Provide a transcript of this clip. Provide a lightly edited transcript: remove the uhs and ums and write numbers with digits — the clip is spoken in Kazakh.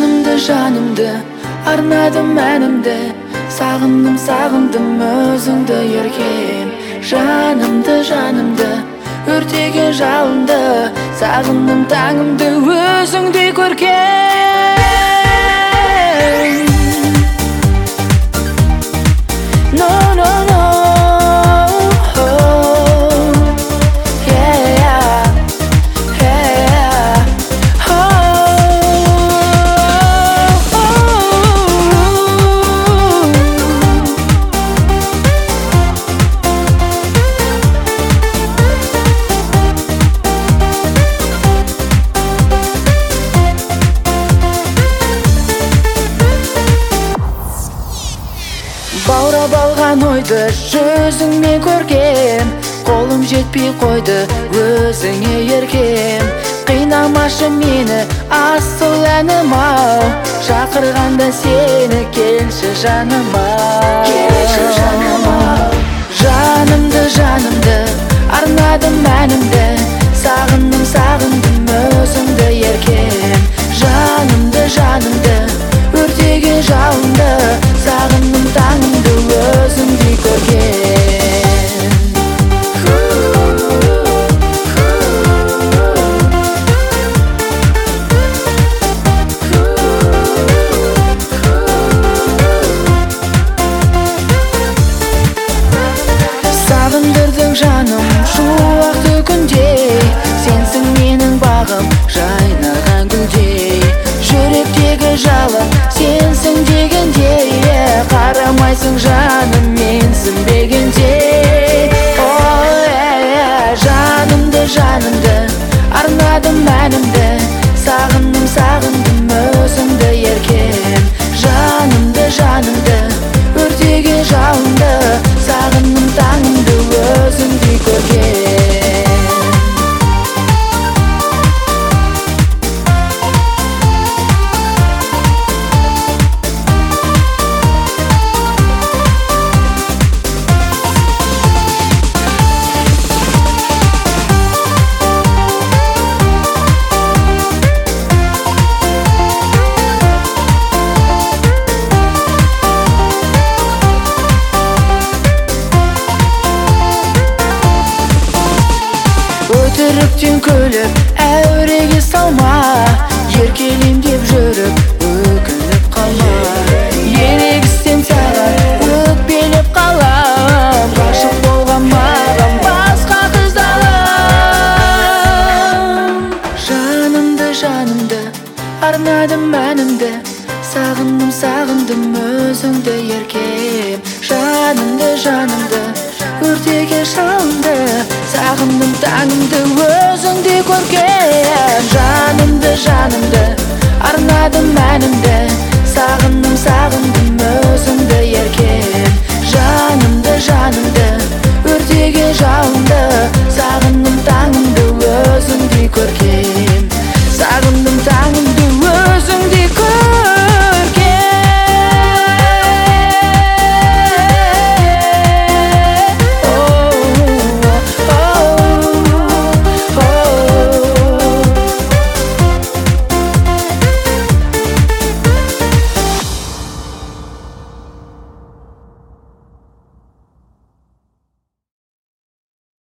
Жанымды арнадым әнімді, сағындым өзіңді еркем. Жанымды өртеген жалынды, сағындым таңымды өзіңдей көркем. No, no, no. Баурап алған ойды жүзіңмен көргем, қолым жетпей қойды өзіңе еркем. Қинамашы мені асыл әнім ау, шақырғанда сені келші жаныма. Жанымды арнадым әнімді, сағындым өзіңді еркем. Жанымды өртеген жалынды, сағындым таңымды өзіңдей көрген. Сағындырдың жаным шуақты күндей, сенсің менің бағым жайнаған гүлдей. Жүректегі жалын сенсің дегенде, қарамайсың жаным менсің дегенде. Жанымды арнадым әнімді, сағындым өзіңді еркем. Жанымды өртеген жалынды, сағындым таңымды өзіңдей көрген. Өтіріктен күліп әуреге салма, еркелейм деп жүріп өкініп қалма. Ерегістен саған өкпелеп қалам, ғашық болған маған басқа қыздан. Жанымды арнадым әнімді, сағындым өзіңді еркем. Жанымды өртеген жалынды, сағындым таңымды өзіңдей көрген. Жанымды